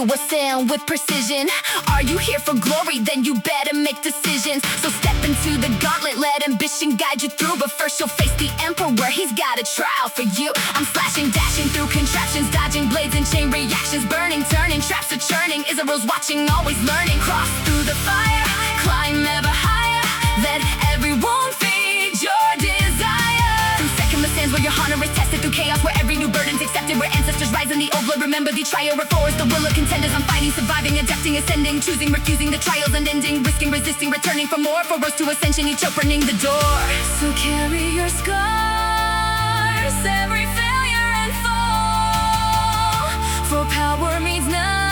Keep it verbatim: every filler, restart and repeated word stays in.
assail with precision. Are you here for glory? Then you better make decisions. So step into the gauntlet, let ambition guide you through. But first you'll face the emperor, he's got a trial for you. I'm slashing, dashing through contraptions, dodging blades and chain reactions, burning, turning, traps are churning. Israel's watching, always learning. Cross through the fire, climb ever higher. Let everyone feed your desire. Through secondless sands where your honor is tested, through chaos where every new burden's accepted, where ancestors rise in the old blood. Remember the trial reforms, the will of contenders. I'm fighting, surviving, adapting, ascending, choosing, refusing the trials unending, risking, resisting, returning for more. For rose to ascension, each opening the door. So carry your scars, every failure and fall, for power means nothing